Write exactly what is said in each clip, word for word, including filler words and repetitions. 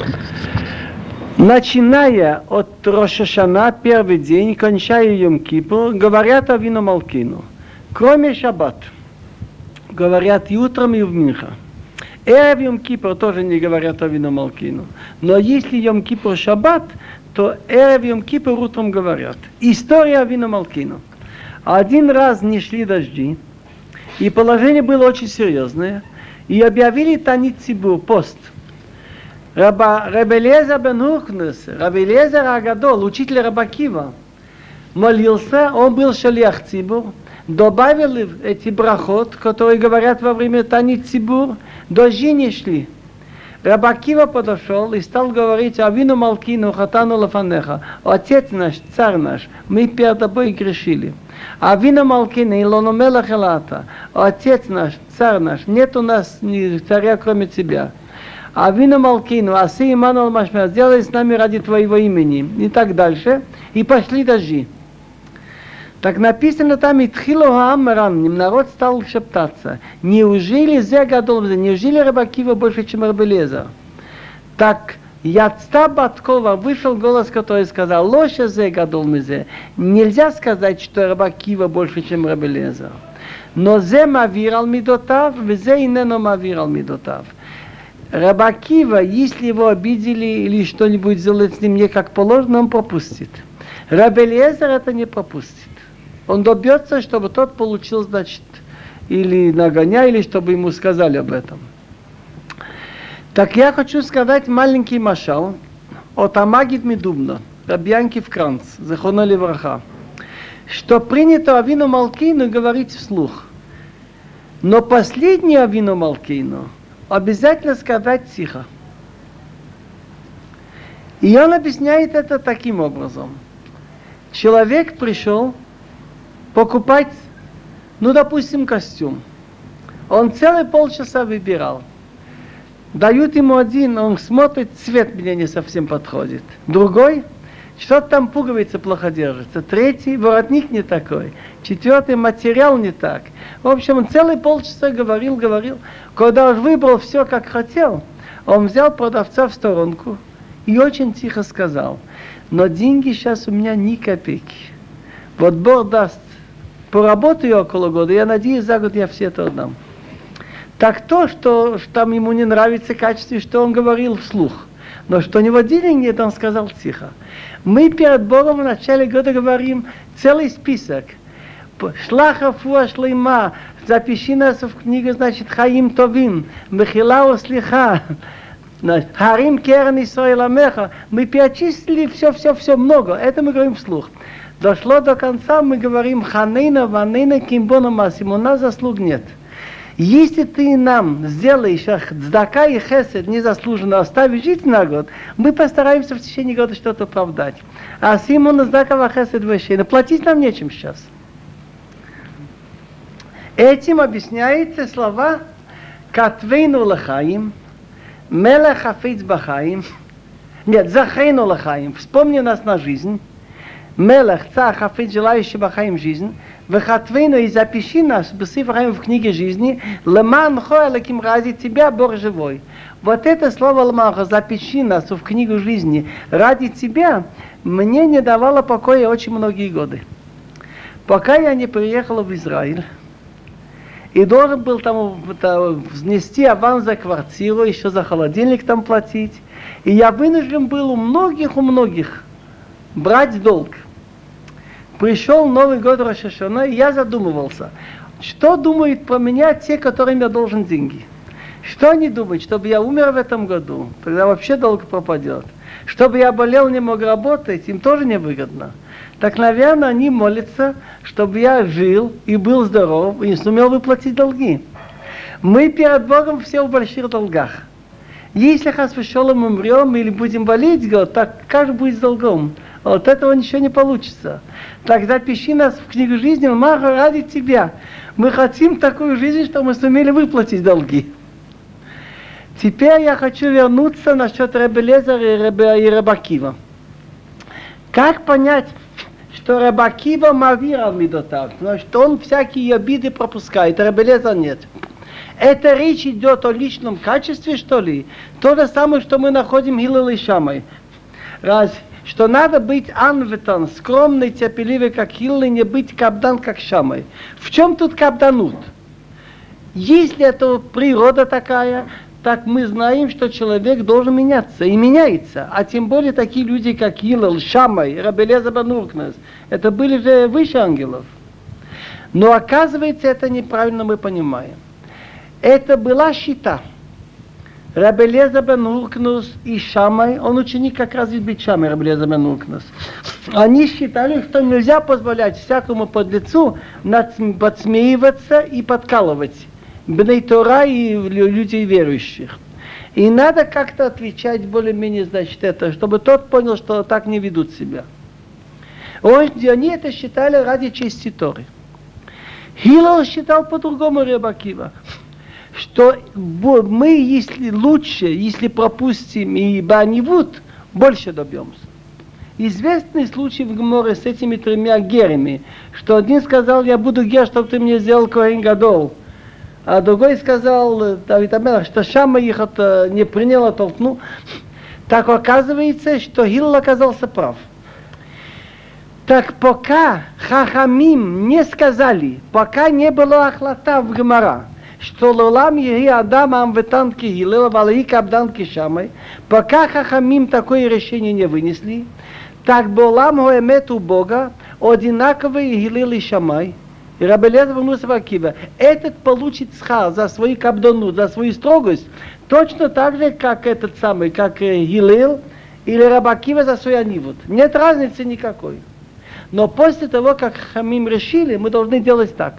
Начиная от Рош ха-Шана, первый день, кончая Йом-Кипур, говорят Авину Малкину. Кроме Шаббат, говорят и утром, и в Минха. Эрев Йом-Кипур тоже не говорят Авину Малкину. Но если Йом-Кипур Шаббат, то Эрев Йом-Кипур утром говорят. История Авину Малкину. Один раз не шли дожди, и положение было очень серьезное, и объявили Танит Цибур, пост. Рабби Элиэзер бен Хуркнес, Рабби Элиэзер Агадол, учитель Раби Акива, молился, он был шалиах Цибур, добавил эти брахот, которые говорят во время Танит Цибур, дожди не шли. Раби Акива подошел и стал говорить: Авину Малкину хатану лафанеха, отец наш, царь наш, мы перед тобой грешили. Авину Малкину илону мелах элата, отец наш, царь наш, нет у нас ни царя кроме тебя. Авину Малкину, аси иману машмер, сделай с нами ради твоего имени, и так дальше. И пошли дожди. Так написано там, Итхилу хааммерам, народ стал шептаться. Неужели зе гадол, неужели Раби Акива больше, чем Рабби Элиэзер? Так яцта баткова, вышел голос, который сказал: лоша зе гадол мизе. Нельзя сказать, что Раби Акива больше, чем Рабби Элиэзер. Но зе мавир ал мидотав, взе инено мавир ал мидотав. Раби Акива, если его обидели или что-нибудь сделать с ним не как положено, он пропустит. Рабби Элиэзер это не пропустит. Он добьется, чтобы тот получил, значит, или нагоня, или чтобы ему сказали об этом. Так я хочу сказать маленький машал от Амагид Медубна, Раби Янкив Кранц, зехроно левраха, что принято Авину Малкину говорить вслух. Но последний Авину Малкину обязательно сказать тихо. И он объясняет это таким образом. Человек пришел покупать, ну, допустим, костюм. Он целые полчаса выбирал. Дают ему один, он смотрит, цвет мне не совсем подходит. Другой, что-то там пуговица плохо держится. Третий, воротник не такой. Четвертый, материал не так. В общем, он целые полчаса говорил, говорил. Когда он выбрал все, как хотел, он взял продавца в сторонку и очень тихо сказал: но деньги сейчас у меня ни копейки. Вот Бог даст, поработаю около года, я надеюсь, за год я все это отдам. Так то, что, что там ему не нравится качество, что он говорил вслух. Но что у него денег нет, он сказал тихо. Мы перед Богом в начале года говорим целый список. Шлаха фуа шлейма, запиши нас в книгу, значит, Хаим Товим, Мехила услиха, Харим Керен Исраил Амеха. Мы перечислили все-все-все много. Это мы говорим вслух. Дошло до конца, мы говорим: Ханейна, Ванейна, Кимбона Масим, у нас заслуг нет. Если ты нам сделаешь цдака и хесед незаслуженно, оставишь жить на год, мы постараемся в течение года что-то оправдать. А Симона цдака хесед вещей, платить нам нечем сейчас. Этим объясняются слова Катвейну лахаим, Мелех хафиц бахаим, нет, Захейну лахаим, вспомни нас на жизнь, Мелех цар хафиц, желающий бахаим жизнь, Вехатвейну, и запиши нас в книге жизни, Леман хоэлаким, ради тебя, Бог живой. Вот это слово Леман, запиши нас в книгу жизни, ради тебя, мне не давало покоя очень многие годы. Пока я не приехал в Израиль, и должен был там, там внести аванс за квартиру, еще за холодильник там платить, и я вынужден был у многих, у многих брать долг. Пришел Новый год Рош ха-Шана, и я задумывался, что думают про меня те, которым я должен деньги. Что они думают, чтобы я умер в этом году, тогда вообще долг пропадет. Чтобы я болел, не мог работать, им тоже невыгодно. Так, наверное, они молятся, чтобы я жил и был здоров, и сумел выплатить долги. Мы перед Богом все в больших долгах. Если хас вешолом умрем или будем болеть год, так как будет с долгом? От этого ничего не получится. Так запиши нас в книгу жизни, Маха, ради тебя. Мы хотим такую жизнь, чтобы мы сумели выплатить долги. Теперь я хочу вернуться насчет Рабби Элиэзера и Раби Акива. Как понять, что Раби Акива мавир ал мидотав, что он всякие обиды пропускает, Рабби Элиэзер нет? Это речь идет о личном качестве, что ли? То же самое, что мы находим Гилел и Шамай. Раз, что надо быть анветан, скромный, терпеливый, как Гилел, и не быть кабдан, как Шамай. В чем тут кабданут? Если это природа такая, так мы знаем, что человек должен меняться, и меняется. А тем более такие люди, как Гилел, Шамай, Рабби Элиэзер бен Уркнес, это были же выше ангелов. Но оказывается, это неправильно мы понимаем. Это была щита. Рабби Элиэзер бен Уркнес и Шамай, он ученик как раз из Бейт Шамай, Рабби Элиэзер бен Уркнес. Они считали, что нельзя позволять всякому подлецу подсмеиваться и подкалывать Бней Тора и людей верующих. И надо как-то отвечать более-менее, значит, это, чтобы тот понял, что так не ведут себя. Он, они это считали ради чести Торы. Гилел считал по-другому Рабби Акива, что мы, если лучше, если пропустим и банивут, больше добьемся. Известный случай в Геморе с этими тремя герами, что один сказал, я буду гер, чтобы ты мне сделал коэн гадол. А другой сказал, Давид Амелах, что Шамай их это не принял, оттолкнул. Так оказывается, что Гилел оказался прав. Так пока Хахамим не сказали, пока не было охлата в Гемора, что лолам еги адам амветан ки Гилел, валаи кабдан ки Шамай, пока Хахамим такое решение не вынесли, так болам гоэмет у Бога одинаковые Гилел и Шамай. И Рабби Элиэзер бен Акива, этот получит схар за свою кабдану, за свою строгость, точно так же, как этот самый, как Гилел или Рабби Акива за свой анивут. Нет разницы никакой. Но после того, как Хамим решили, мы должны делать так.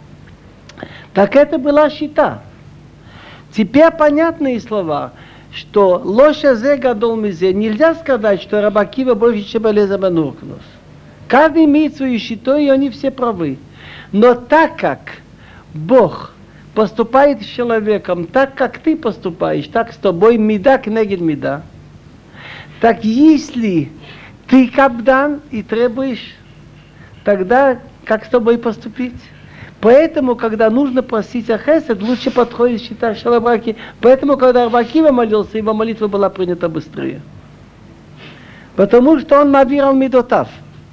Так это была щита. Теперь понятные слова, что лоша зе гадол мизе, нельзя сказать, что Рабби Акива больше, чем Элиэзер бен Уркнес. Каждый имеет свою щиту, и они все правы. Но так как Бог поступает с человеком, так как ты поступаешь, так с тобой мида кнегед мида, так если ты кабдан и требуешь, тогда как с тобой поступить? Поэтому, когда нужно просить о хесед, лучше подходит считать шалабраки. Поэтому, когда Рабби Акива молился, его молитва была принята быстрее. Потому что он мавирал мидотав.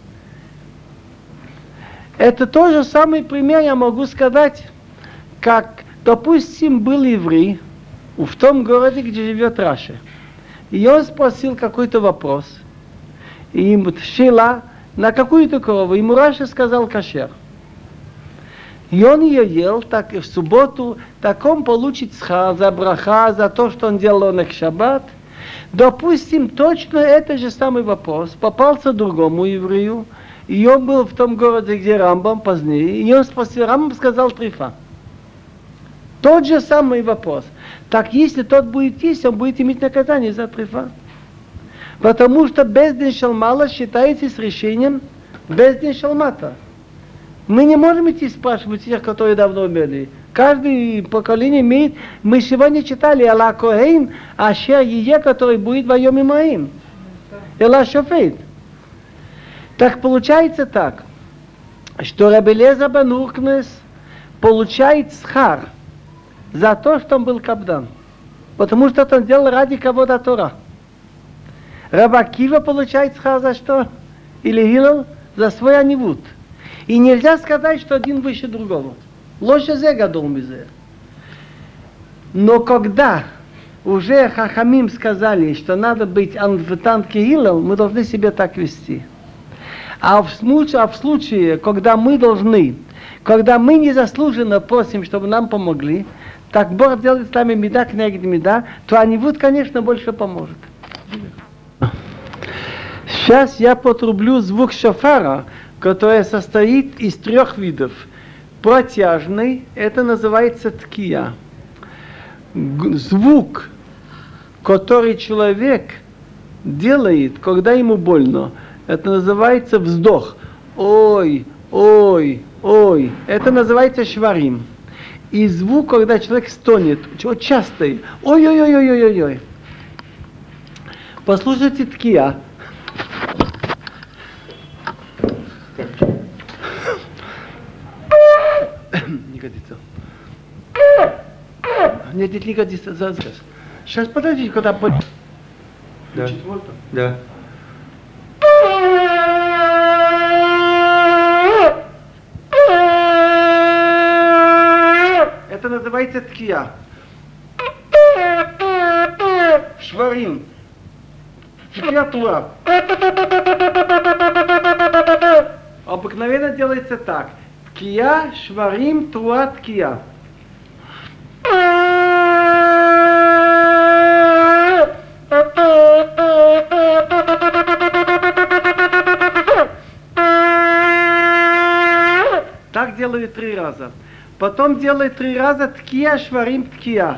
Это тот же самый пример, я могу сказать, как, допустим, был еврей в том городе, где живет Раши. И он спросил какой-то вопрос. И ему шила на какую-то корову. Ему Раши сказал кашер. И он ее ел, так и в субботу, так он получит схар за браха, за то, что он делал он их шаббат. Допустим, точно это же самый вопрос попался другому еврею. И он был в том городе, где Рамбам позднее, и он спросил, Рамбам сказал трифа. Тот же самый вопрос. Так если тот будет есть, он будет иметь наказание за трифа. Потому что бездин шалмала считается с решением бездин шалмата. Мы не можем идти спрашивать тех, которые давно умерли. Каждое поколение имеет... Мы сегодня читали Алла Коэн, Ашер Ие, который будет воем и моим. Эла Шофейт. Так получается так, что Рабби Элиэзер бен Уркнес получает схар за то, что он был кабдан. Потому что он делал ради кого-то Тора. Рабби Акива получает схар за что? Или Гилел? За свой анивут. И нельзя сказать, что один выше другого. Лоша зе гадол мизе. Но когда уже Хахамим сказали, что надо быть анветан ки Гилел, мы должны себя так вести. А в, случае, а в случае, когда мы должны, когда мы незаслуженно просим, чтобы нам помогли, так Бог делает с нами мида кнегед мида, то анивут, конечно, больше поможет. Сейчас я потрублю звук шофара, который состоит из трех видов. Протяжный, это называется ткия. Звук, который человек делает, когда ему больно, это называется вздох. Ой, ой, ой. Это называется шварим. И звук, когда человек стонет, очень частый. Ой, ой, ой, ой, ой, ой. Послушайте ткия. Не годится. Нет, нет, никак здесь. Сейчас подождите, когда будет. Да. Да. Это называется ткия. Шварим. Температура. Обыкновенно делается так. Ткия, шварим, туа, ткия. Так делают три раза. Потом делают три раза ткия, шварим, ткия.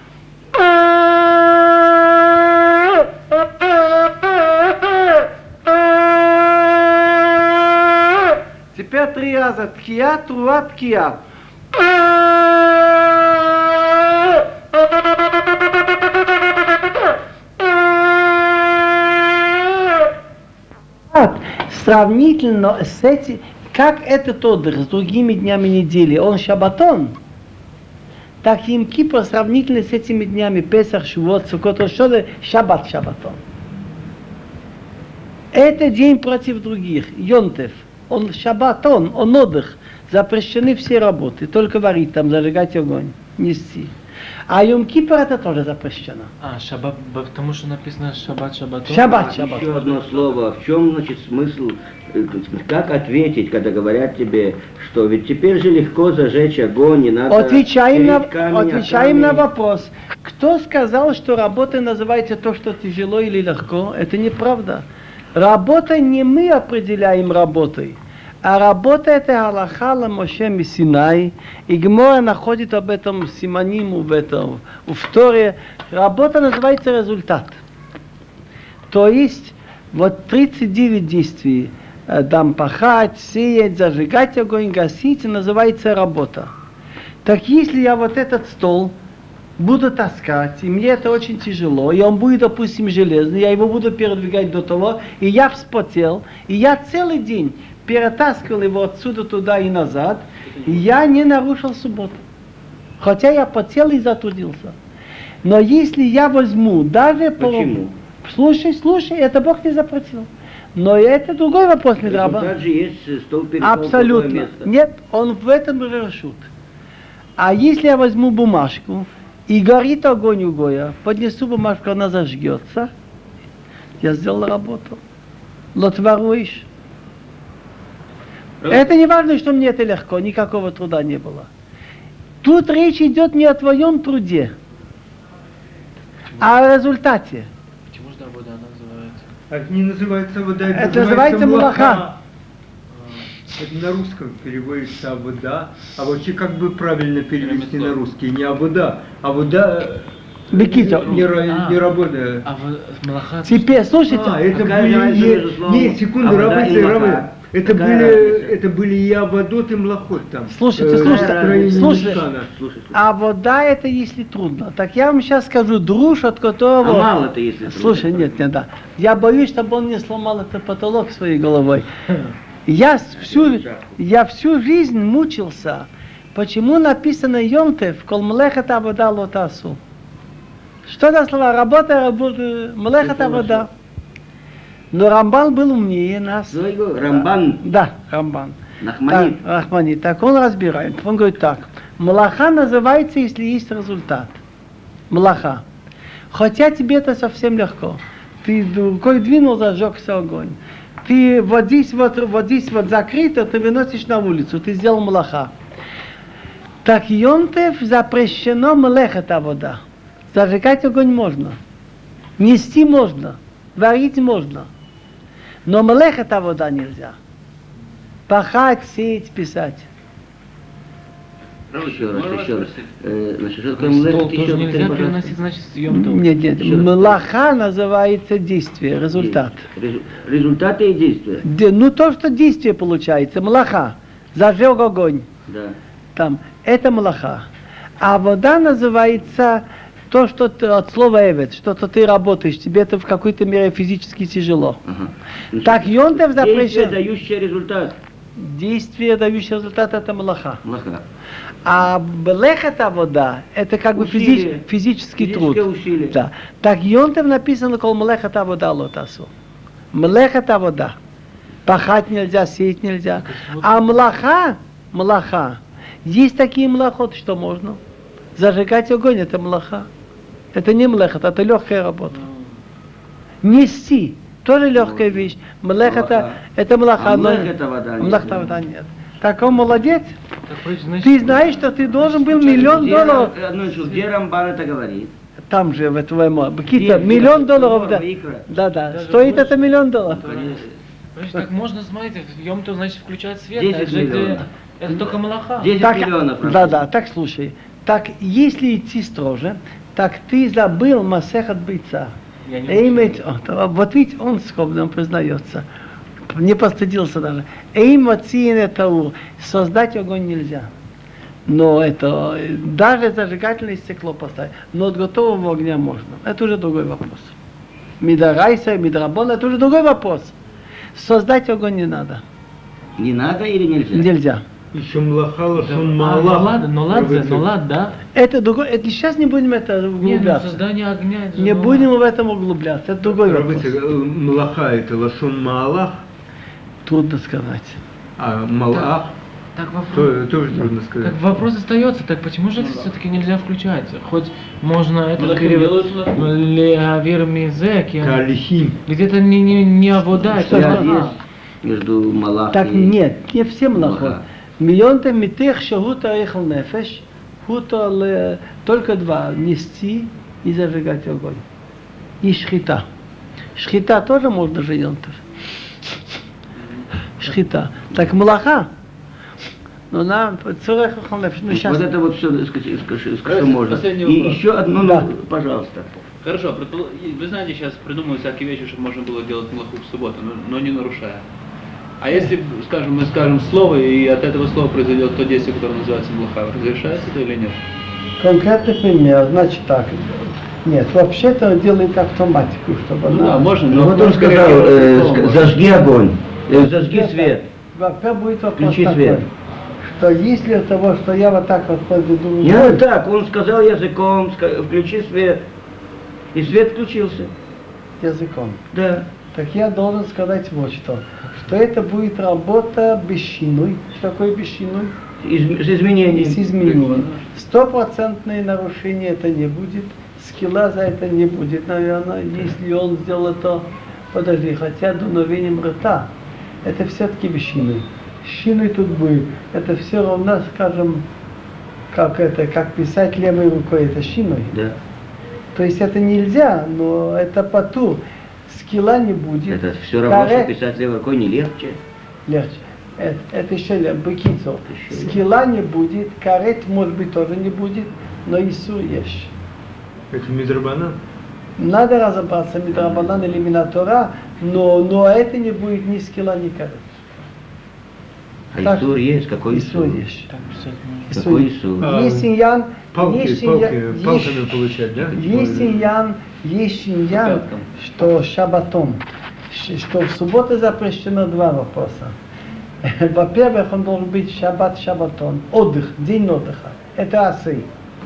Теперь три раза ткия, труа, ткия. Сравнительно с этим, как этот отдых с другими днями недели, он шабатон, так Йом Кипур сравнительно с этими днями Песах, Шивот, Суккот, Рош ха-Шана, шаббат шабатон. Это день против других, Йонтев. Он шабатон, он отдых. Запрещены все работы, только варить там, зажигать огонь, нести. А Йом Кипур это тоже запрещено. А, шаббат, потому что написано шаббат, шаббатон. Шаббат, А, шаббат. еще одно слово. В чем, значит, смысл, э, как ответить, когда говорят тебе, что ведь теперь же легко зажечь огонь, не надо... Отвечаем, на, камень, отвечаем а на камень... вопрос. Кто сказал, что работа называется то, что тяжело или легко? Это неправда. Работа не мы определяем работой. А работа это Аллаха ла Моше Мисинай, и Гемора находит об этом симониму в этом, в Торе. Работа называется результат. То есть, вот тридцать девять действий, дам пахать, сеять, зажигать огонь, гасить, называется работа. Так если я вот этот стол буду таскать, и мне это очень тяжело, и он будет, допустим, железный, я его буду передвигать до того, и я вспотел, и я целый день перетаскивал его отсюда туда и назад, и я не нарушил субботу. Хотя я потел и затрудился. Но если я возьму даже... Почему? По... Слушай, слушай, это Бог не запретил. Но это другой вопрос, Мидраба. Результат же есть стол перед столом, Абсолютно. другое место. Нет, он в этом решут. А если я возьму бумажку, и горит огонь у Гоя, поднесу бумажку, она зажгется, я сделал работу. Лотваруешь. Это не важно, что мне это легко, никакого труда не было. Тут речь идет не о твоем труде, а о результате. Почему же вода называется? Это не называется вода, это, Это называется мулаха. Это на русском переводится вода, а вообще как бы правильно перевести на русский? Не вода, а вода Бекито. не, А. не работа. А в Малаха... Теперь, слушайте, А, это Какая были разница не, между словом не, секунду, «авода» рабы, и рабы. «млаха»? Это Какая были, разница? это были и аводот, и млахот там. Слушайте, Э, слушайте, строение слушайте. Мишкана. Слушай, слушай. а вода это если трудно. Так я вам сейчас скажу друж, от А которого... мало-то, если Слушай, трудно. нет, нет, да. Я боюсь, чтобы он не сломал этот потолок своей головой. Я всю, я всю жизнь мучился. Почему написано Йонтев, кол млехет авода лотасу? Что за слова? Работа, работа, млехет авода. Но Рамбан был умнее нас. Ну, его Рамбан, Да, Рамбан. Нахманит. Так, Рахманит. Так он разбирает. Он говорит так. Млаха называется, если есть результат. Млаха. Хотя тебе это совсем легко. Ты рукой двинул, зажегся огонь. Ты вот здесь вот, вот здесь вот закрыто, ты выносишь на улицу, ты сделал млаха. Так Йонтев запрещено млехет вода. Зажигать огонь можно. Нести можно. Варить можно. Но млехет вода нельзя. Пахать, сеять, писать. Еще раз, еще раз. Э, значит, что такое Стол млехет? тоже Еще нельзя повторяй, переносить, значит, съем тоже. Нет, нет. Еще раз. Млаха называется действие, результат. Резу- Результаты и действия. Де- ну то, что действие получается, млаха. Зажег огонь. Да. Там, это млаха. А вода называется то, что ты, от слова эвет, что-то ты работаешь, тебе это в какой-то мере физически тяжело. Ага. Значит, Так Йонтев действие, запрещен. дающее результат. Действие, дающее результат, это млаха. Млаха. А мелехет авода – это как бы Усилие. физи- физический Физическое труд. усилие. Да. Так Йонтов написано, кол мелехет авода лотасу. Мелехет авода. Пахать нельзя, сеять нельзя. А млаха, млаха, есть такие млахот, что можно. Зажигать огонь – это млаха. Это не млехет, это легкая работа. Нести – тоже легкая вещь. Млехет – это млаха. А но- млех это вода нет, Млех да. вода нет. Так он молодец. Так, вроде, значит, Ты знаешь, что ты должен был миллион Где, долларов. э, ну, что, где Рамбан это говорит? Там же, в этом, Бакита, Где? миллион Где? долларов, да. Икра. Да, да. Даже Стоит больше. это миллион долларов. Конечно. Значит, так можно, смотрите, в Йом-Тов, значит, включать свет. десять это, же где- миллионов. это только малаха. десять Так, миллионов. да, да, так слушай. Так, если идти строже, так ты забыл Масехат Бейца. Я не Эймет, о, вот видите, он скромно он признается. Не постыдился даже. Эймоциен таур. Создать огонь нельзя. Но это, э, даже зажигательное стекло поставить. Но от готового огня можно. Это уже другой вопрос. Мидарайса, мидрабон, это уже другой вопрос. Создать огонь не надо. Не надо или нельзя? Нельзя. Еще млаха, Да, лашон а, ну малах. ладно, ну ладно, ну ладно, да. Это другой, это сейчас не будем это Не, ну, углубляться. создание огня. это же Не ну будем в этом углубляться. Это другой вопрос. Рабыця, э, млаха это лашон малах, Трудно сказать. а малах Так вопрос. то- тоже трудно сказать. Так вопрос остается, так почему же это все-таки нельзя включать? Хоть можно это Ну, так и перевод делают. леавир мизеки, Калихим. где-то не, не, не обода, Что это это Связь малаха. есть между Малах Так и... нет, не все млахот. Млаха. Миллион-то митех шагута эхл нефеш, хута ле- только два, нести и зажигать огонь. И шхита. Шхита тоже можно же йонтов. Шхита. Так млаха. Но нам цурах эхл нефеш. Ну сейчас. Вот это вот все, скажи, скажи, скажи, Давайте можно. последний И вопрос. еще одно, Да. ну, пожалуйста. Хорошо, предпол- вы знаете, сейчас придумывают всякие вещи, чтобы можно было делать млаху в субботу, но, но не нарушая. А если, скажем, мы скажем слово, и от этого слова произойдет то действие, которое называется млаха, разрешается это или нет? Конкретный пример, значит так. Нет, вообще-то он делает автоматику, чтобы Ну она... да, можно, Ну но вот он скорее сказал, всего, э, слово ск- можно. зажги огонь, э, зажги свет. Во-первых, будет вопрос Включи такой, свет. что если от того, что я вот так вот подведу... Не надо так, он сказал языком, ска- включи свет. И свет включился. языком. Да. Так я должен сказать вот что. Что это будет работа бесчинной. Что такое бесчинной? Из- с изменением. С изменением. Стопроцентное нарушение это не будет. Скилла за это не будет, наверное. Если он сделал это, подожди, хотя дуновением рта, это все-таки бесчинной. Щиной тут будет. Это все равно, скажем, как это, как писать левой рукой, это щиной. Да. То есть это нельзя, но это потур. Скилла не будет. Это все равно, что Каре- писать левой рукой не легче. Легче. Это, это еще легче. Быкицо. еще Скилла не будет, карет может быть тоже не будет, но Исур есть. Это мидрабанан. Надо разобраться, мидрабанан или минатора, но, но это не будет ни скилла, ни карет. А Так, Исур есть, какой Исур Исур? есть. Так, писать можно. Исур Какой есть. Исур? А, Есть иньян, Палки, есть палки, иньян- палками есть- получать, да? Есть иньян, есть иньян, Пяткам. что шабатом, ш- что в субботу запрещено два вопроса. Во-первых, он должен быть шаббат шаббатон, отдых, день отдыха. Это асы.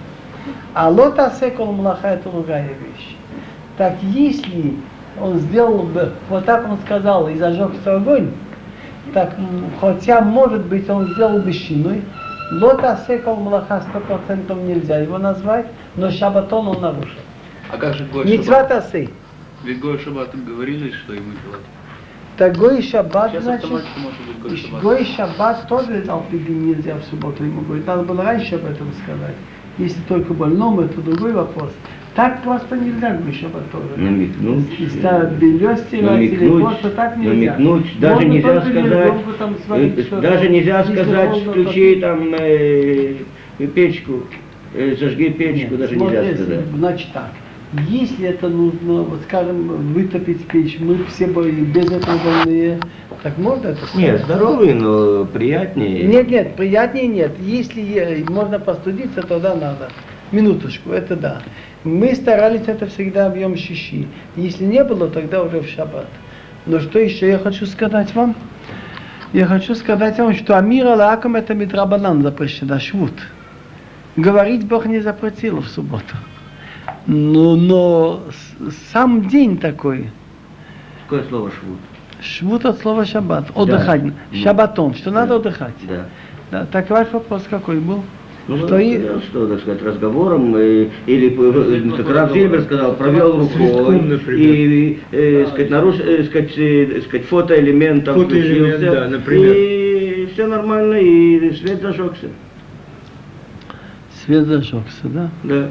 А лот асе кол млаха это другая вещь. Так если он сделал бы, вот так он сказал, и зажегся огонь, так м, хотя может быть он сделал бы щиной, лот асе кол млаха сто процентов нельзя его назвать, но шаббатон он нарушил. А как же Гой Мицват Шаббат? асе. Ведь Гой Шаббат говорили, что ему делать. Так гой шаббат, Сейчас значит, автоматически может быть Гой Шаббат. гой шаббат тоже алпиби нельзя в субботу ему говорить. Надо было раньше об этом сказать. Если только больному, это другой вопрос. Так просто нельзя гой шаббат тоже. Намекнуть. И ставят белье стирать или намекнуть, просто так нельзя. намекнуть, даже Можно нельзя только сказать, ребенку там сварить э, что-то. даже нельзя Если сказать, можно, включи то- там э, печку, э, зажги печку, Нет, даже смотри, нельзя сказать. Значит так, если это нужно, вот скажем, вытопить печь, мы все бы без этого больные, так можно это сказать? Нет, здоровый, но приятнее. Нет, нет, приятнее нет. Если е- можно постудиться, тогда надо. Минуточку, это да. Мы старались это всегда в Йом Шиши. Если не было, тогда уже в шаббат. Но что еще я хочу сказать вам? Я хочу сказать вам, что Амира Лакам это Мидрабанан запрещено, швуд. Говорить Бог не запретил в субботу. Но, но сам день такой. Какое слово швуд? Швуд от слова шаббат. Отдыхать. Да. Шаббатон. Что Да. надо отдыхать. Да. Да. Так ваш вопрос какой был? Ну, что что, и... сказал, что, так сказать, разговором, и, или, э, как Рав Зильбер сказал, провел рукой, и, э, сказать, наруш, э, сказать, э, сказать, фотоэлемент там Фотоэлемент, включился, да, например. и все нормально, и свет зажегся. Свет зажегся, да? Да.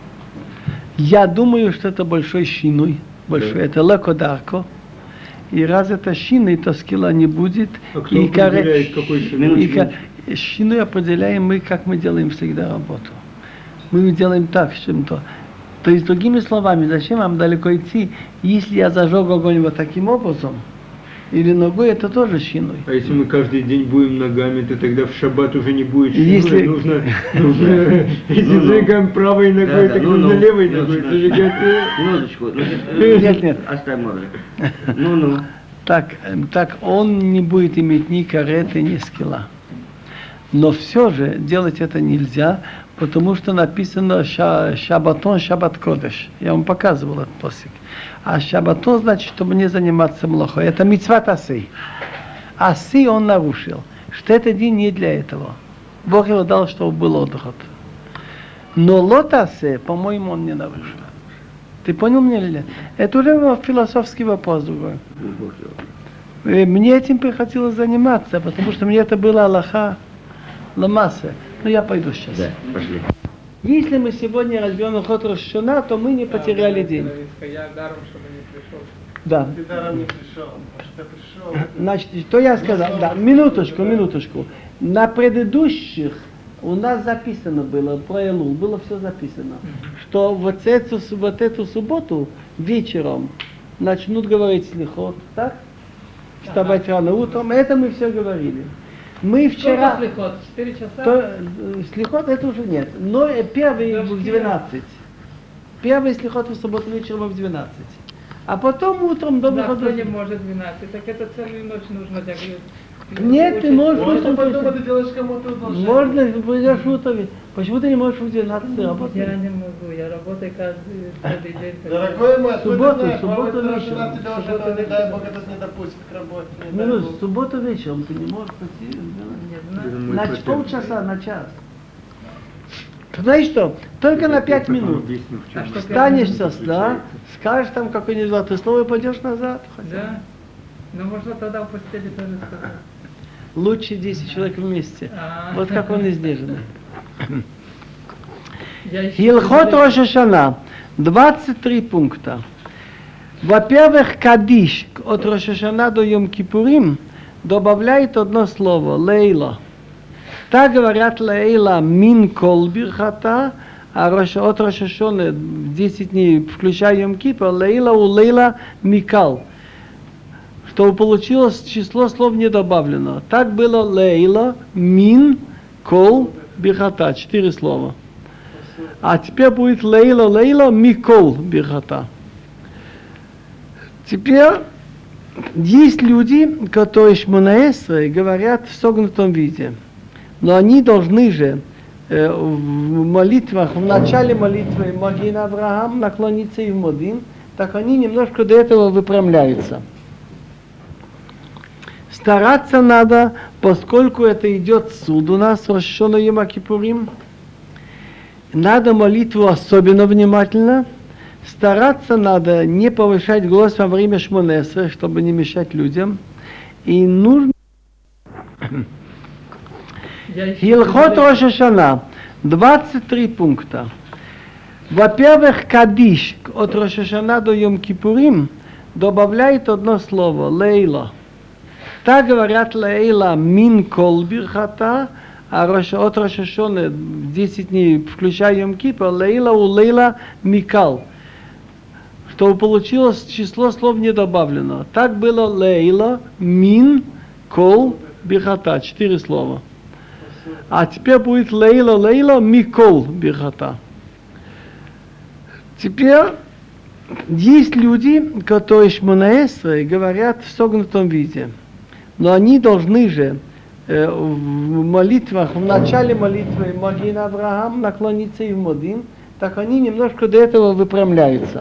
Я думаю, что это большой шинуй. Большой. Да. Это лекодарко. И раз это шинуй, то скилла не будет. А кто и определяет, какой шинуй? и ка- шинуй определяем мы, как мы делаем всегда работу. Мы делаем так, чем то. То есть, другими словами, зачем вам далеко идти, если я зажег огонь вот таким образом, или ногой, это тоже шинуй. А если мы каждый день будем ногами, то тогда в шаббат уже не будет шинуя. Если- Нужно, нужно, если Ну-ну. зажигаем правой ногой, Да, да, так ну-ну. нужно левой Ну, ногой ну, зажигать. Минуточку. значит, э, Нет, нет. Оставь мордик. Ну-ну. Так, эм, так он не будет иметь ни кареты, ни скилла. Но все же делать это нельзя, потому что написано ша, шабатон, шаббат кодеш. Я вам показывал этот посик. А шабатон значит, чтобы не заниматься млохой. Это мицват аси. Аси он нарушил. Что этот день не для этого. Бог его дал, чтобы был отдых. Но лот аси, по-моему, он не нарушил. Ты понял меня или нет? Это уже философский вопрос другой. Бог его. И мне этим приходилось заниматься, потому что мне это было Аллаха ламасе. Но я пойду сейчас. Да, пошли. Если мы сегодня разберем ход Рош ха-Шана, то мы не потеряли день. Я даром, чтобы не пришел. Да. Ты даром не пришел, потому что пришел. Значит, что я сказал? Да, минуточку, минуточку. На предыдущих у нас записано было про Элул, было все записано, что вот эту, вот эту субботу вечером начнут говорить слихот, так? Вставать рано утром, это мы все говорили. Мы вчера... слихот? четыре часа? То, э, слихот это уже нет, но э, первый Даже в двенадцать. Первый слихот в субботу вечером в двенадцать. А потом утром до Да, выхода... кто не может двенадцать, так это целую ночь нужно так. Нет, ты можешь Можно утром потом прийти. ты делаешь кому-то удолжение. Можно, ты придешь утром. Почему ты не можешь в двенадцать работать? Я не могу, я работаю каждый, каждый день. Дорогой мой, откуда Субботу, ты знаешь, субботу Бог это вечером. жена тебя уже, Субботу не дай Бог, это не допустит к работе. Не дай Ну, Бог. в субботу вечером ты не можешь прийти. Не знаю. На полчаса, на час. Знаешь что? Только на пять минут. А что Встанешь со сна, скажешь там какое-нибудь два-три слова и пойдешь назад. Да. Но можно тогда в постели тоже сказать. Лучше десять человек вместе. А. Вот как он изнеженный. Я еще Илхот не Рош ха-Шана. двадцать три пункта. Во-первых, Кадиш от Рош ха-Шана до Йом-Кипурим добавляет одно слово, лейла. Так говорят лейла мин кол бирхата, а Рош- от Рош ха-Шана десять дней, включая Йом-Кипур, лейла у лейла микал. Чтобы получилось число слов не добавлено. Так было лейла, мин, кол, бирхата. Четыре слова. А теперь будет лейла, лейла, микол, бирхата. Теперь есть люди, которые шмонаэсры говорят в согнутом виде. Но они должны же э, в молитвах, в начале молитвы Маген Авраам наклониться и в Модин, так они немножко до этого выпрямляются. Стараться надо, поскольку это идет суд у нас, Рош ха-Шана Йом Кипурим, надо молитву особенно внимательно. Стараться надо не повышать голос во время шмонесры, чтобы не мешать людям. И нужно... Я еще Илхот не Рош ха-Шана. двадцать три пункта. Во-первых, Кадиш от Рош ха-Шана до Йом-Кипурим добавляет одно слово, лейла. Так говорят лейла мин кол бирхата, а Рош- от Рош ха-Шана десять дней, включая Йом-Кипур, лейла у лейла микал. Чтобы получилось число слов не добавлено. Так было лейла, мин, кол, бирхата. Четыре слова. А теперь будет лейла, лейла, микол, бирхата. Теперь есть люди, которые шмонаэсры говорят в согнутом виде. Но они должны же э, в молитвах, в начале молитвы Маген Авраам наклониться и в Модин, так они немножко до этого выпрямляются.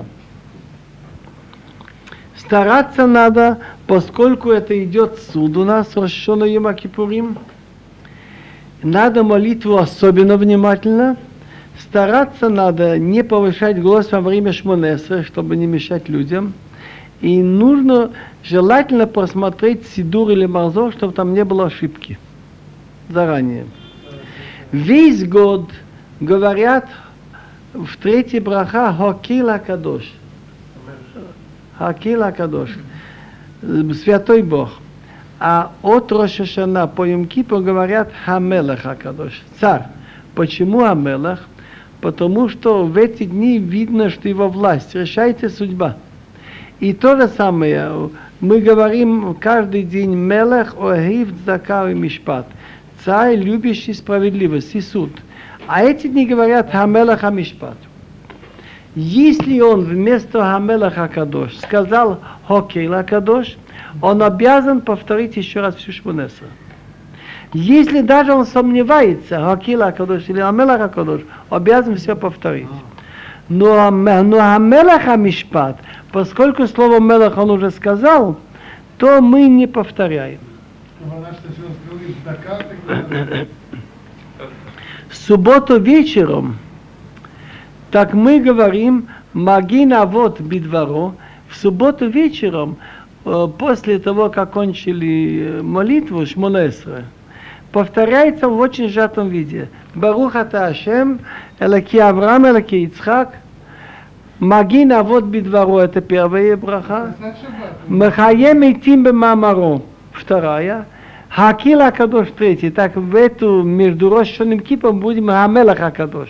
Стараться надо, поскольку это идет суд у нас, Рош ха-Шана Йом Кипурим, надо молитву особенно внимательно. Стараться надо не повышать голос во время шмонеса, чтобы не мешать людям. И нужно желательно просмотреть сидур или марзор, чтобы там не было ошибки заранее. Весь год говорят в третьей браха Хокил ха-Кадош. Хокил ха-Кадош. Святой Бог. А от Рош ха-Шана по Йом Кипур говорят Хамелех ха-Кадош. Царь. Почему Хамелех? Потому что в эти дни видно, что его власть, решается судьба. И то же самое, мы говорим каждый день Мелех Оахив Цдака и Мишпат. Царь, любящий справедливость и суд. А эти дни говорят Хамелех ха-Мишпат. Если он вместо Хамелех ха-Кадош сказал Хокил ха-Кадош, он обязан повторить еще раз всю Шмонеса. Если даже он сомневается, Хокил ха-Кадош или Хамелех ха-Кадош, обязан все повторить. Но, но Хамелех ха-Мишпат, поскольку слово Мелех он уже сказал, то мы не повторяем. В субботу вечером, так мы говорим Маген Авот Бидваро, в субботу вечером, после того, как кончили молитву Шмонесре, повторяется в очень сжатом виде. Барух ата Ашем, Элоки Авраам, Элоки Ицхак. Маген Авот Бидваро, это первая браха. Мехаем Эйтим бемаамаро, вторая. Хокил ха-Кадош, третья. Так в эту между Рош ха-Шана и Кипуром будем Хамелех ха-Кадош.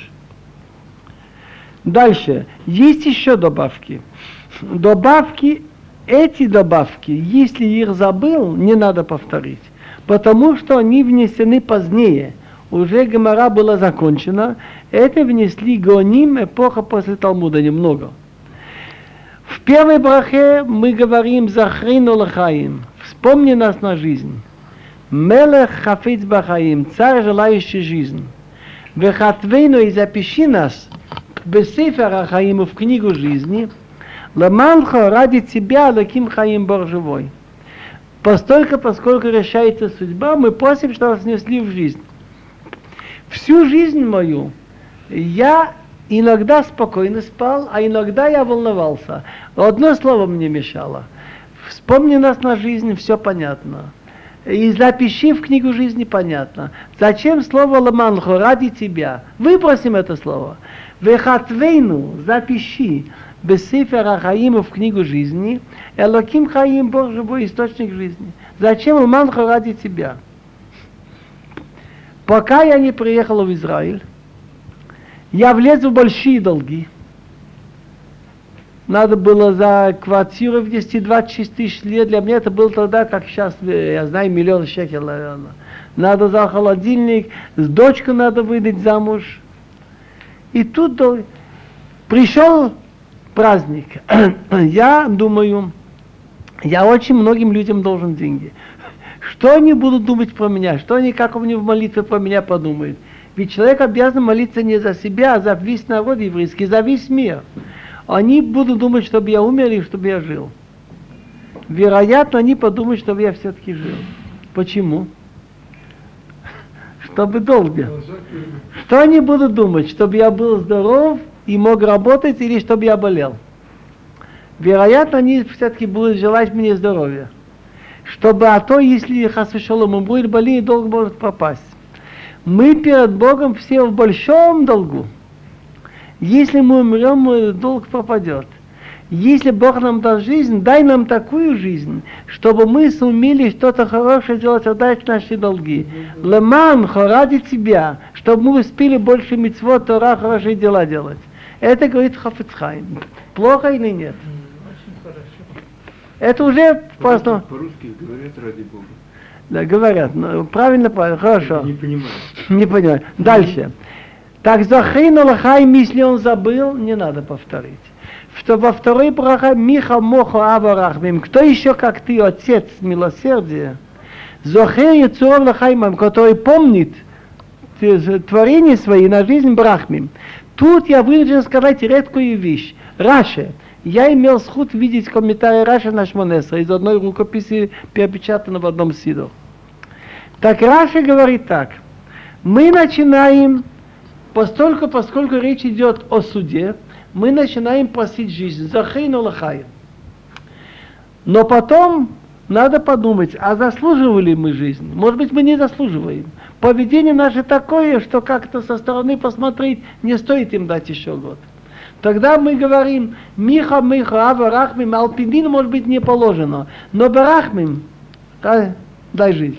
Дальше. Есть еще добавки. Добавки, эти добавки, если их забыл, не надо повторить. Потому что они внесены позднее. Уже Гемара была закончена. Это внесли Гоним, эпоха после Талмуда, немного. В первой брахе мы говорим Захрину лахаим. Вспомни нас на жизнь. Мелех хафиц бахаим, царь, желающий жизнь. Вехатвейну, и запиши нас бесефер ахаим, в книгу жизни. Ламанхо, ради тебя, лаким хаим, Бог живой. Постольку, поскольку решается судьба, мы просим, что вас внесли в жизнь. Всю жизнь мою я иногда спокойно спал, а иногда я волновался. Одно слово мне мешало. Вспомни нас на жизнь, все понятно. И запиши в книгу жизни, понятно. Зачем слово ламанхо, ради тебя? Выбросим это слово. Вехатвейну, запиши бесефер ахаим, в книгу жизни. Элоким хаим, Бог живой, источник жизни. Зачем ламанхо, ради тебя? Пока я не приехал в Израиль, я влез в большие долги. Надо было за квартиру внести двадцать шесть тысяч лет. Для меня это было тогда, как сейчас, я знаю, миллион шекелей, наверное. Надо за холодильник, с дочкой надо выдать замуж. И тут пришел праздник. Я думаю, я очень многим людям должен деньги. Что они будут думать про меня? Что они, как они в молитве про меня подумают? Ведь человек обязан молиться не за себя, а за весь народ еврейский, за весь мир. Они будут думать, чтобы я умер или чтобы я жил. Вероятно, они подумают, чтобы я все-таки жил. Почему? Чтобы долго. Что они будут думать? Чтобы я был здоров и мог работать, или чтобы я болел? Вероятно, они все-таки будут желать мне здоровья. Чтобы, а то, если хас вешалом, он будет болеть, долг может пропасть. Мы перед Богом все в большом долгу. Если мы умрем, долг пропадет. Если Бог нам даст жизнь, дай нам такую жизнь, чтобы мы сумели что-то хорошее сделать, отдать наши долги. Леманхо, ради тебя, чтобы мы успели больше мицвот, тора, хорошие дела делать. Это говорит Хафец Хаим. Плохо или нет? Это уже просто... По-русски говорят ради Бога. Да, говорят. Ну, правильно, правильно, хорошо. Не понимаю. Не понимаю. Дальше. Так, Захрину лахаим, если он забыл, не надо повторить. Что во второй браха Миха Мохо Аварахмим, кто еще как ты, Отец милосердия, Зохер Яцуров Лахаймам, который помнит творения свои на жизнь Брахми. Тут я вынужден сказать редкую вещь. Раши. Я имел сход видеть комментарий Раши на Шмонесра из одной рукописи, перепечатанной в одном сиду. Так Раши говорит так. Мы начинаем, постольку, поскольку речь идет о суде, мы начинаем просить жизнь. Захейну лахай. Но потом надо подумать, а заслуживали мы жизнь? Может быть, мы не заслуживаем. Поведение наше такое, что как-то со стороны посмотреть, не стоит им дать еще год. Тогда мы говорим, Миха, Миха, Ава, Рахмим, Алпидин, может быть, не положено, но Барахмим, дай жизнь.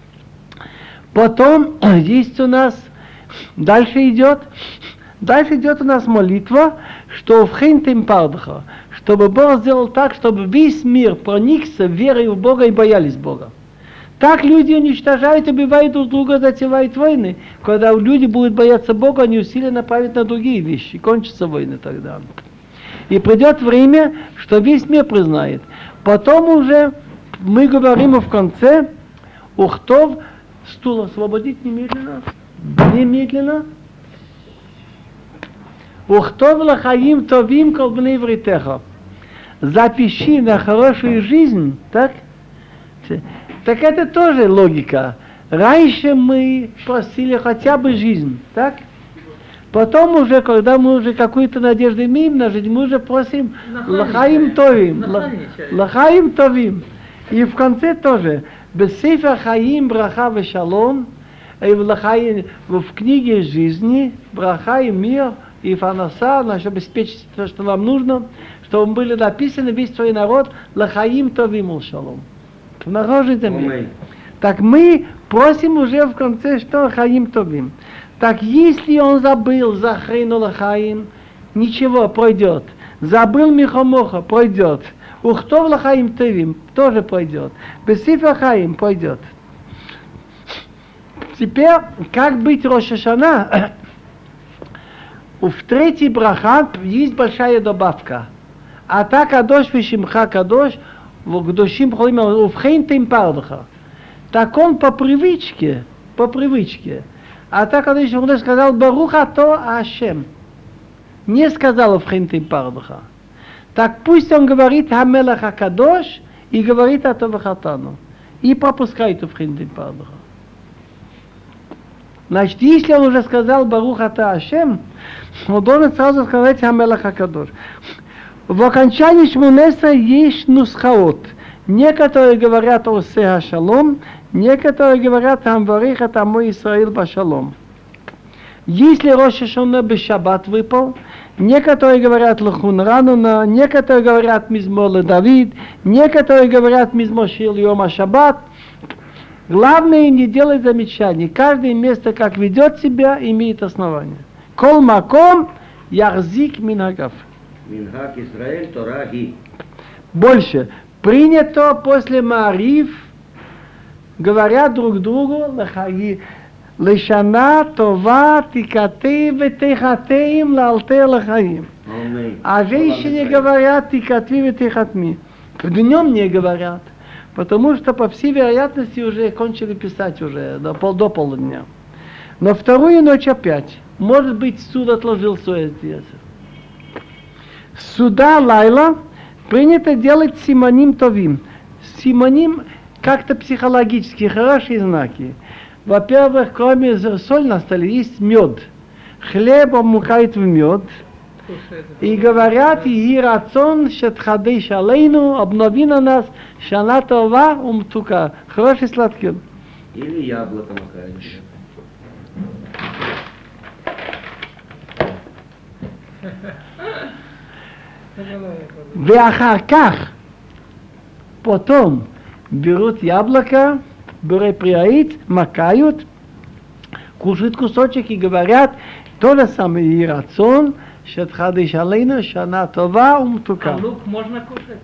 Потом есть у нас, дальше идет, дальше идет у нас молитва, что в Хентим Пардха, чтобы Бог сделал так, чтобы весь мир проникся верой в Бога и боялись Бога. Так люди уничтожают, убивают друг друга, затевают войны. Когда люди будут бояться Бога, они усилия направят на другие вещи. Кончатся войны тогда. И придет время, что весь мир признает. Потом уже мы говорим в конце, Ухтов, стул освободить немедленно, немедленно. Ухтов лахаим товим колбней вритеха. Запиши на хорошую жизнь, так? Так это тоже логика. Раньше мы просили хотя бы жизнь, так? Потом уже, когда мы уже какую-то надежду имеем на жизнь, мы уже просим лахаим товим. Лахаим товим. И в конце тоже. Бесейфа хаим браха вешалом. И в, лахаим, в книге жизни браха и мир и фанаса, чтобы обеспечить то, что нам нужно, чтобы были написаны весь твой народ лахаим товим ул-шалом. Так мы просим уже в конце, что хаим товим. Так если он забыл захрейну лахаим, ничего, пройдет. Забыл михомоха, пройдет. Ухтов лахаим товим, тоже пройдет. Бесифа хаим, пройдет. Теперь, как быть Рош ха-Шана? В третьей браха есть большая добавка. А так кадош вишимха кадош, в душим в хейнтим пардха. Так он по привычке, по привычке. А так когда еще он сказал Баруха то Ашем. Не сказал в хейнтим пардха. Так пусть он говорит Хамелах Акадош и говорит Атовахатану. И пропускает в хейнтим пардха. Значит, если он уже сказал Баруха то Ашем, он должен сразу сказать Хамелах Акадош. В окончании Шмонеса есть нусхаот. Некоторые говорят о Сеха Шалом, некоторые говорят Амварих это мой Исраил Башалом. Если Рош ха-Шана без Шаббат выпал, некоторые говорят Лахун Рануна, некоторые говорят Мизмор Давид, некоторые говорят Мизмор Шил Йома Шаббат. Главное не делать замечаний. Каждое место, как ведет себя, имеет основание. Кол маком ярзик минагав. Минхак Исраэль Тораги. Больше. Принято после Маариф, говорят друг другу, лахаги, лешана това тикатей ветехатеим лалте лахаим. А женщине говорят тикатви ветехатми. Днем не говорят, потому что по всей вероятности уже кончили писать уже до, пол, до полудня. Но вторую ночь опять. Может быть, суд отложил свое дело. Суда Лайла принято делать симоним товим. Симоним как-то психологически хорошие знаки. Во-первых, кроме соли на столе есть мед. Хлеб обмукает в мед. И говорят, и рацион шатхадей шалейну, обнови на нас, шана това умтука. Хороший сладкий. Или яблоко макаешь. ואחר כך, потом берут яблоко, берут пряиц, макают, кушают кусочек и говорят то же самое и рацион, шатхадиш алейну, шана това умтука. А лук можно кушать?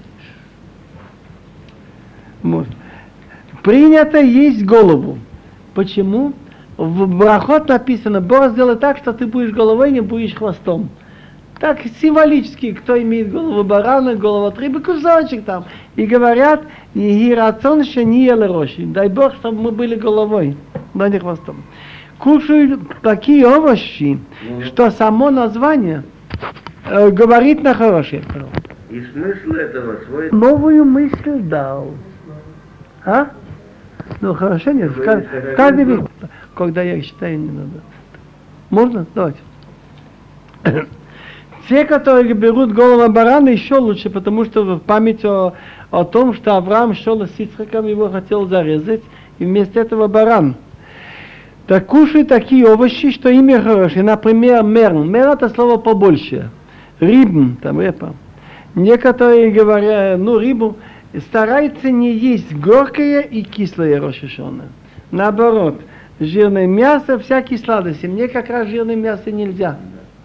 Можно. Принято есть голову. Почему? В брахот написано, Бог сделает так, что ты будешь головой, не будешь хвостом. Так символически, кто имеет голову барана, голову от рыбы, кусочек там. И говорят, «Еги рацион шени ел роши». Дай Бог, чтобы мы были головой, но не хвостом. Кушают такие овощи, ну, что само название э, говорит на хорошее. И смысл этого свой. Новую мысль дал. А? Ну хорошо, нет. В каждый век, когда я считаю, не надо. Можно? Давайте. Те, которые берут голову барана, еще лучше, потому что в память о, о том, что Авраам шел с Ицхаком, его хотел зарезать, и вместо этого баран. Так кушай такие овощи, что имя хорошее. Например, мерн. Мерн это слово побольше. Рибн, там репа. Некоторые говорят, ну рыбу, стараются не есть горькое и кислое рош ха-шана. Наоборот, жирное мясо, всякие сладости. Мне как раз жирное мясо нельзя.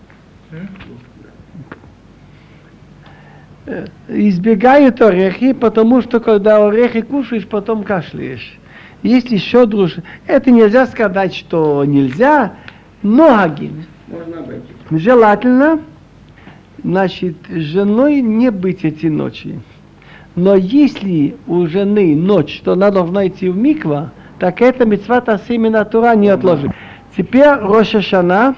Избегают орехи, потому что когда орехи кушаешь, потом кашляешь. Есть еще дружба. Это нельзя сказать, что нельзя, но агин. Можно обойти. Желательно, значит, женой не быть эти ночи. Но если у жены ночь, что она должна идти в миква, так это мицва тасими натура не отложит. Теперь Рош ха-Шана,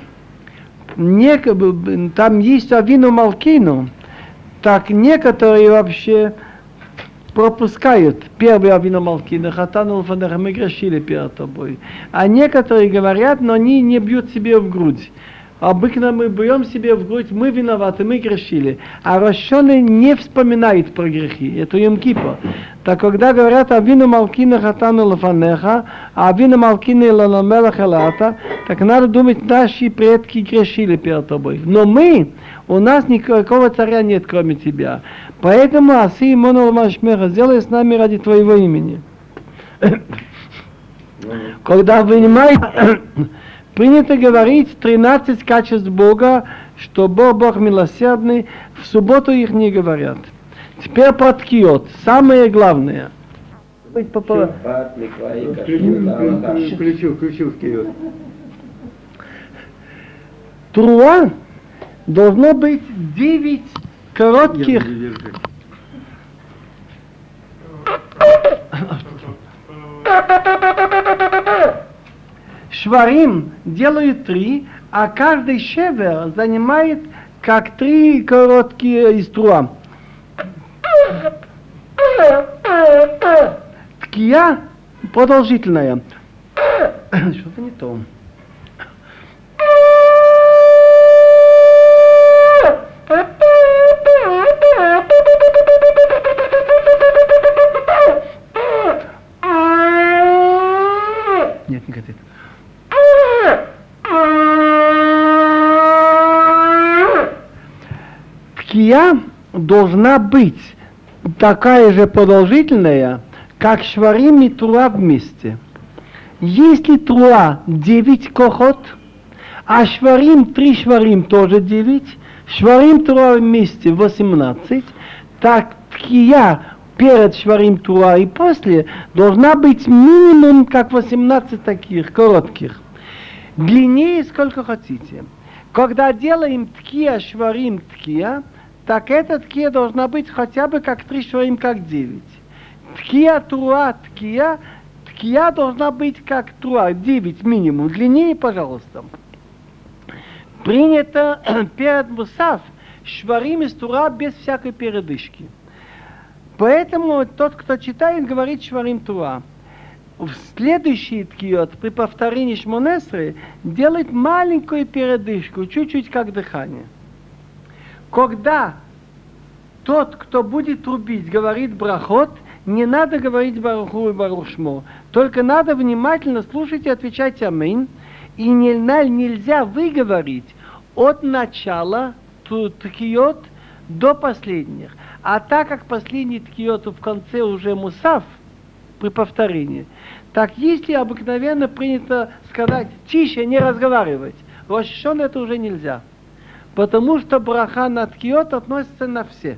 там есть Авину Малкину, так некоторые вообще пропускают первый Авину Малкину, хатану лфанеха, мы грешили перед тобой. А некоторые говорят, но они не бьют себе в грудь. Обычно мы бьем себе в грудь, мы виноваты, мы грешили. А рощеный не вспоминает про грехи. Это Йом-Кипур. Так когда говорят Авину Малкину хатану лфанеха, а Авину Малкину ланамелах элата, так надо думать, наши предки грешили перед тобой. Но мы, у нас никакого царя нет, кроме тебя. Поэтому аси имону машмеха, сделай с нами ради твоего имени. Когда вынимает... Принято говорить тринадцать качеств Бога, что Бог, Бог милосердный, в субботу их не говорят. Теперь про ткиот, самое главное. Включил, включил ткиот. Труа должно быть девять коротких... Шварим делают три, а каждый шевер занимает как три короткие струа. Ткия продолжительная. Что-то не то. Нет, не хотите. Ткия должна быть такая же продолжительная, как шварим и труа вместе. Если труа девять кохот, а шварим, три шварим тоже девять, шварим труа вместе восемнадцать, так ткия перед шварим труа и после должна быть минимум как восемнадцать таких коротких. Длиннее сколько хотите. Когда делаем ткия, шварим, ткия, так эта ткия должна быть хотя бы как три шварим, как девять. Ткия, труа, ткия, ткия должна быть как труа, девять минимум. Длиннее, пожалуйста. Принято перед мусав шварим из труа без всякой передышки. Поэтому тот, кто читает, говорит шварим труа. В следующий ткиот, при повторении шмонесры, делает маленькую передышку, чуть-чуть как дыхание. Когда тот, кто будет трубить, говорит брахот, не надо говорить баруху и барушмо. Только надо внимательно слушать и отвечать аминь. И не, нельзя выговорить от начала ткиот до последних. А так как последний ткиот в конце уже мусав, при повторении, так если обыкновенно принято сказать тише, не разговаривать, Рош ха-Шана это уже нельзя. Потому что браха на ткиот относится на все.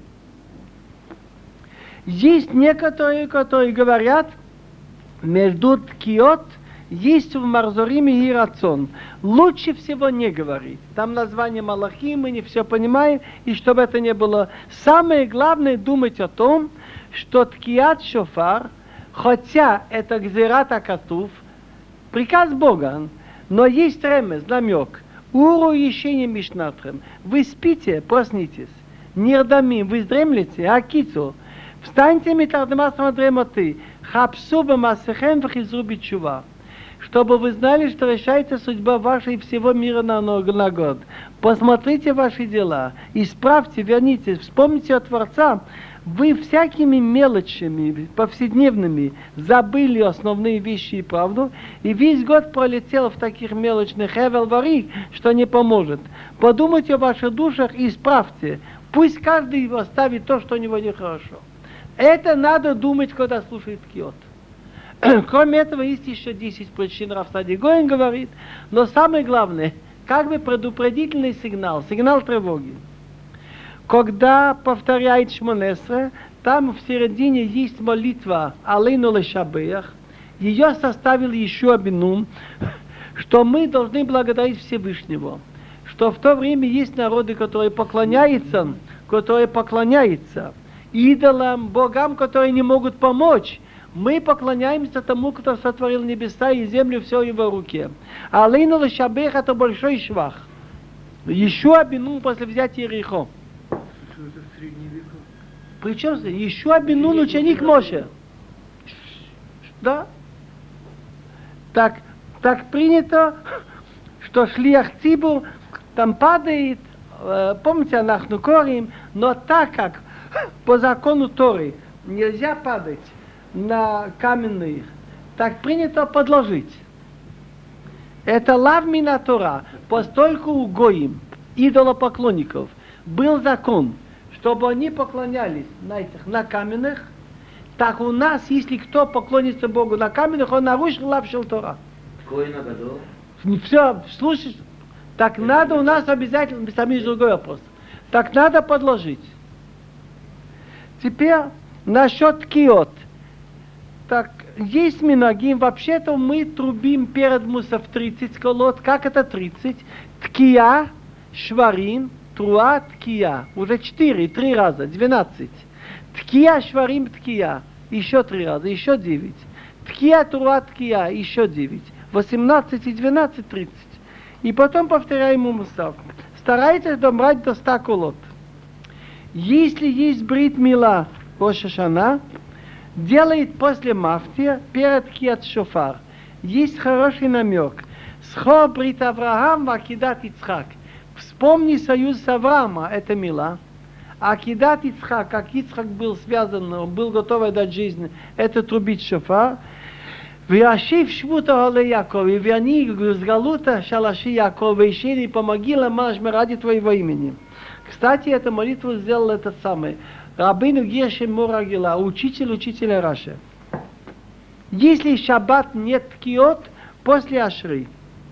Есть некоторые, которые говорят, между ткиот есть в Марзориме и Рацон. Лучше всего не говорить. Там название Малахи, мы не все понимаем, и чтобы это не было. Самое главное думать о том, что ткият шофар, хотя это гзерат акатув, приказ Бога, но есть ремес, намек. Уру еще не мишнатрем. Вы спите, проснитесь. Нирдамим, вы дремлете, акицу. Встаньте митардемасом дремоты. Хапсу бамасехем вхизру бичува. Чтобы вы знали, что решается судьба вашей всего мира на, на год. Посмотрите ваши дела, исправьте, вернитесь, вспомните о Творца. Вы всякими мелочами, повседневными, забыли основные вещи и правду, и весь год пролетел в таких мелочных эвелварик, что не поможет. Подумайте о ваших душах и исправьте. Пусть каждый оставит то, что у него нехорошо. Это надо думать, когда слушает ткиот. Кроме этого, есть еще десять причин, Рав Саади Гоэн говорит, но самое главное, как бы предупредительный сигнал, сигнал тревоги. Когда повторяет Шмонесре, там в середине есть молитва Алейну лешабеях, ее составил еще Абинум, что мы должны благодарить Всевышнего, что в то время есть народы, которые поклоняются, которые поклоняются идолам, богам, которые не могут помочь. Мы поклоняемся тому, кто сотворил небеса и землю, все в его руке. А Алейну лешабеях это большой швах. Еще Абинум после взятия Ерихо. Причем еще Абинун ученик Моше. Да? Так, так принято, что шлиах цибур там падает, э, помните, анахну корим, но так как по закону Торы нельзя падать на каменные, так принято подложить. Это лав мина Тора, постольку у гоим, идолопоклонников, был закон, чтобы они поклонялись на этих, на каменных, так у нас, если кто поклонится Богу на каменных, он нарушил лавшил Тора. Все, слушай, так это надо у нас обязательно, сами другой вопрос, так надо подложить. Теперь насчет ткиот. Так, есть минагим, вообще-то мы трубим перед мусов тридцать колод, как это тридцать? Ткия, шварим, труа, ткия. Уже четыре, три раза, двенадцать. Ткия, шварим, ткия. Еще три раза, еще девять. Ткия, труа, ткия, еще девять. восемнадцать и двенадцать, тридцать. И потом повторяем мусав. Старайтесь добрать до ста колод. Если есть брит мила Рош ха-Шана, делает после мафтия перед кият шофар. Есть хороший намек. Схо брит Авраам вакидат Ицхак. Вспомни союз с Авраама, это мила. А кидат Ицхак, как Ицхак был связан, он был готов дать жизнь, это трубить шофар. Вяшив швута оле Яков, и верни с галута шалаши Яков, и шири помоги ламашме ради твоего имени. Кстати, эту молитву сделал этот самый Рабейну Гершем Мурагила, учитель учителя Раши. Если шаббат нет ткиот, после ашры.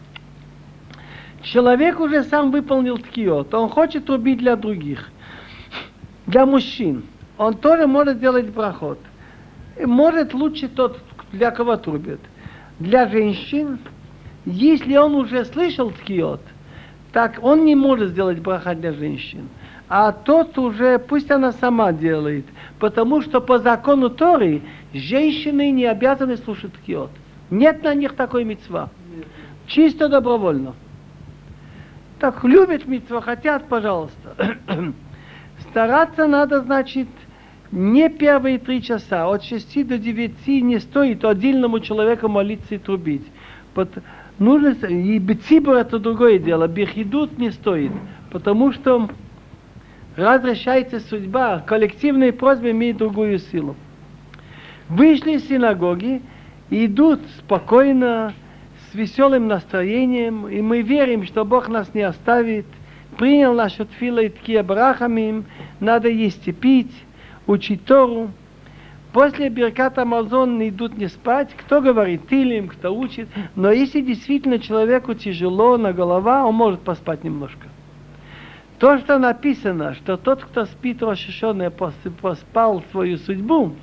Человек уже сам выполнил ткиот, он хочет трубить для других, для мужчин. Он тоже может делать брахот. Может лучше тот, для кого трубит. Для женщин, если он уже слышал ткиот, так он не может сделать браха для женщин. А тот уже, пусть она сама делает, потому что по закону Торы женщины не обязаны слушать ткиот. Нет на них такой мицва. Чисто добровольно. Так любят мицва, хотят, пожалуйста. Стараться надо, значит, не первые три часа. От шести до девяти не стоит отдельному человеку молиться и трубить. Под, нужно, и бецибур это другое дело. Бехидут не стоит. Потому что разрешается судьба. Коллективные просьбы имеют другую силу. Вышли из синагоги, идут спокойно, с веселым настроением, и мы верим, что Бог нас не оставит. Принял нашу тфилу и ткия брахамим, надо есть и пить, учить Тору. После Бирката Мазон идут не спать, кто говорит тилим, кто учит, но если действительно человеку тяжело на голова, он может поспать немножко. То, что написано, что тот, кто спит Рош ха-Шана, поспал свою судьбу,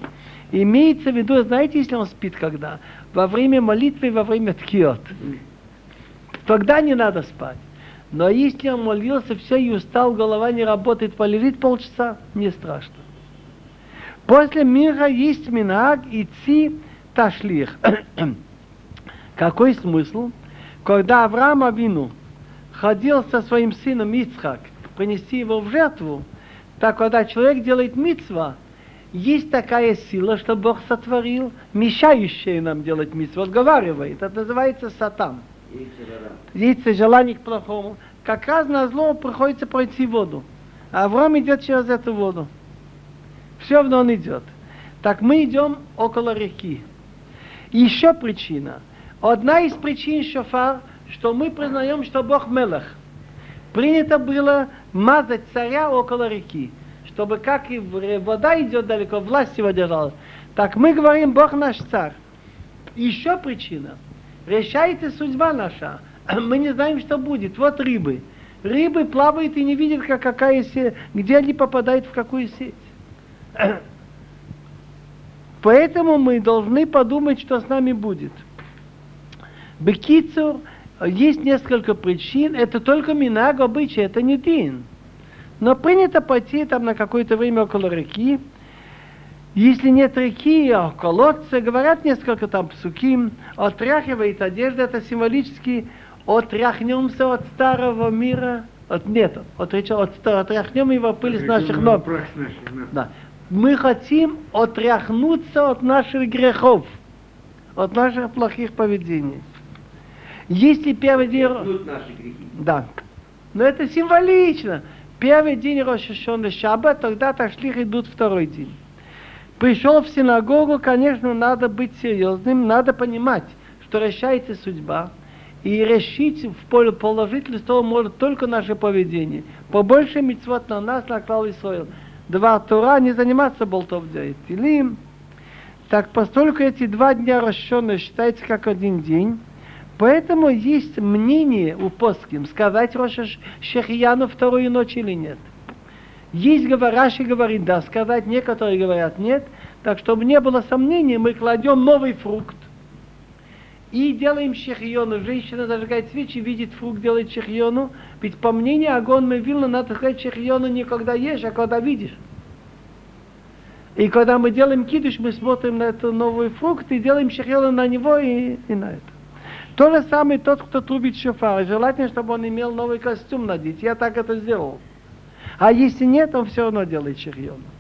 Имеется в виду, знаете, если он спит когда? Во время молитвы, во время ткиот. Тогда не надо спать. Но если он молился, все, и устал, голова не работает, полежит полчаса, не страшно. После мира есть минаг идти ташлих. Какой смысл? Когда Авраам Авину ходил со своим сыном Ицхак принести его в жертву, так когда человек делает мицва, есть такая сила, что Бог сотворил, мешающая нам делать мицву, отговаривает. Это называется сатан. Яйце желание к плохому. Как раз на зло приходится пройти воду. А Авраам идет через эту воду. Все равно он идет. Так мы идем около реки. Еще причина. Одна из причин шофар, что мы признаем, что Бог мелах. Принято было мазать царя около реки, чтобы как и вода идет далеко, власть его держалась. Так мы говорим, Бог наш царь. Еще причина. Решается судьба наша. Мы не знаем, что будет. Вот рыбы. Рыбы плавают и не видят, как какая сеть, где они попадают в какую сеть. Поэтому мы должны подумать, что с нами будет. Бекицур, есть несколько причин. Это только минаг, обычай, это не дин. Но принято пойти там на какое-то время около реки. Если нет реки, а колодца, говорят несколько там псуким, отряхивает одежду, это символически отряхнемся от старого мира, от нет, от, от, отряхнем его пыль с наших ног. Да. Мы хотим отряхнуться от наших грехов, от наших плохих поведений. Если первый день... Наши грехи. Да. Но это символично. Первый день Рош ха-Шана Шаббат, тогда ташлих идут второй день. Пришел в синагогу, конечно, надо быть серьезным, надо понимать, что решается судьба, и решить в поле положительства может только наше поведение. Побольше мицвот на нас, на клал Исраил. Два Тора, не заниматься болтов делать. Или, так постольку эти два дня Рош ха-Шана считаются как один день, поэтому есть мнение у поским, сказать Рош ха-Шехияну вторую ночь или нет. Есть говорящий говорит да сказать, некоторые говорят нет. Так, чтобы не было сомнений, мы кладем новый фрукт и делаем шехиону. Женщина зажигает свечи, видит фрукт, делает шехиону. Ведь по мнению Агон Мевилна, надо сказать шехиону не когда ешь, а когда видишь. И когда мы делаем кидуш, мы смотрим на этот новый фрукт и делаем шехиону на него и, и на это. То же самое тот, кто трубит шофар. Желательно, чтобы он имел новый костюм надеть. Я так это сделал. А если нет, он все равно делает шехиону.